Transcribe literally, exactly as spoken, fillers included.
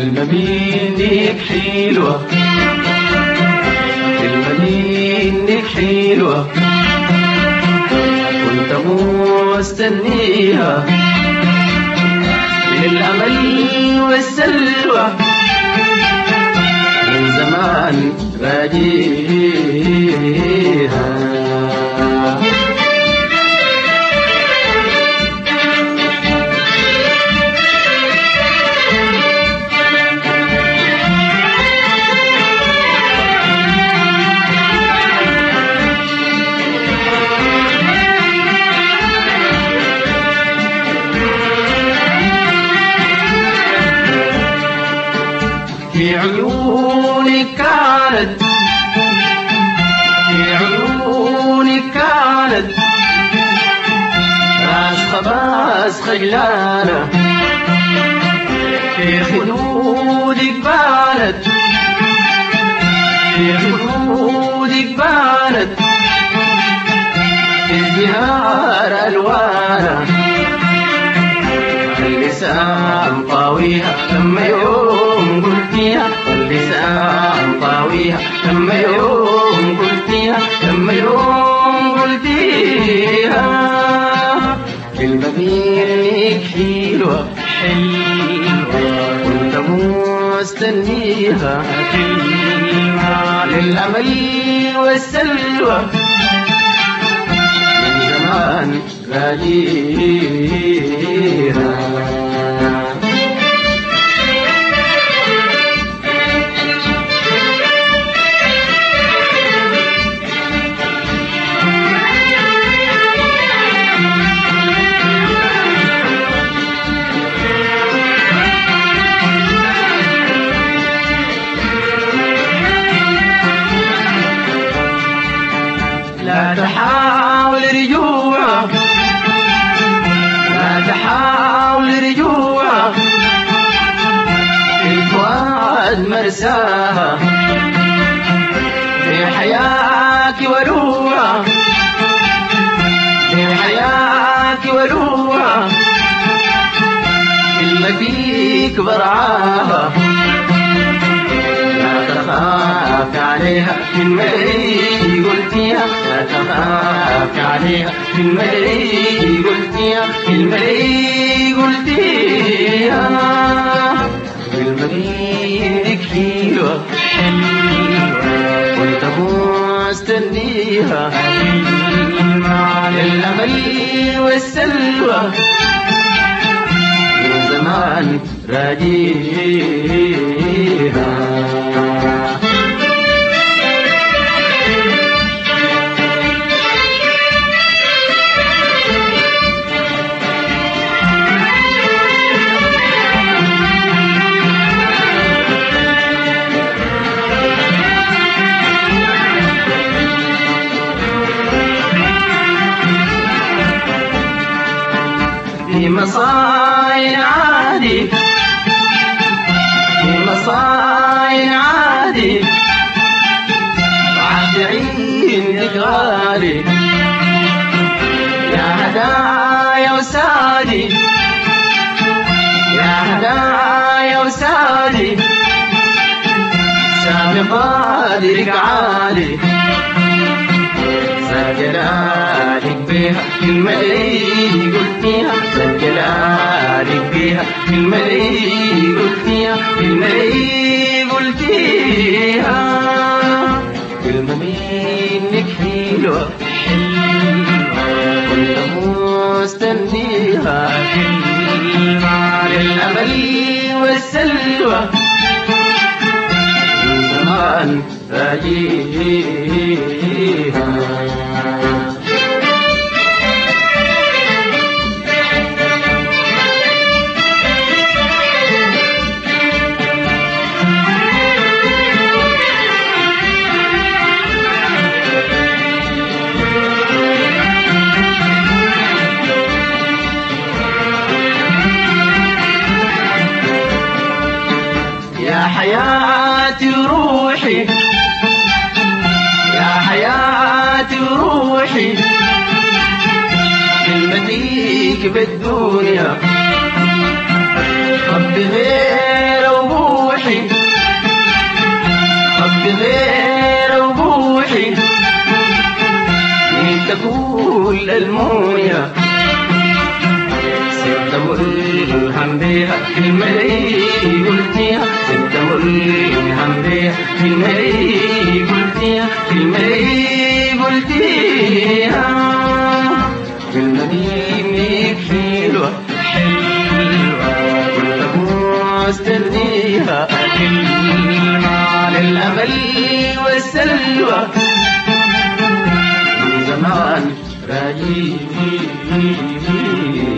كلمة منك حلوة، كلمة منك حلوة كنت مستنيها للأمل والسلوى من زمان راجيها. في عيونك كانت، في عيونك كانت راس خباز خجلانة، في خدودك بانت، في خدودك بانت في ازدهار ألوانة. اللسان طاويها لما يوم قلتيها، اللسان طاويها لما يوم قلتيها، لما يوم قلتيها. كلمة منك حلوة حلوة كنت مستنيها، كلمة للأمل والسلوى من زمان راجيها. لا تحاول رجوعها، لا تحاول رجوعها في الفؤاد مرساها، في حياك ولوعها، في حياك ولوعها كلمة فيك برعاها. لا تخاف عليها من مدري قلتيها، لا تخاف عليها من مدري قلتيها، من مدري قلتيها. كلمة منك حلوة حلوة كنت مستنيها، كلمة للأمل والسلوى من زمان راجيها. في مصاين عادي، في مصاين عادي وعهد عندك غالي، يا هدايا وسادي، يا هدايا وسادي سامي قادرك عالي. سجلالك بيها كلمة اللي قلتيها، سجلالك بيها كلمة اللي قلتيها، كلمة اللي قلتيها. كلمة منك حلوة حلوة كنت مستنيها، كلمة للأمل والسلوى من زمان راجيها. يا حياتي وروحي، يا حياتي ملهم بيها كلمة ليه قلتيها انت ملهم بيها كلمة ليه قلتيها كلمة ليه قلتيها كلمة دي منك حلوة حلوة كنت أبغى استنيها كلمة على الأمل والسلوى من زمان راجيني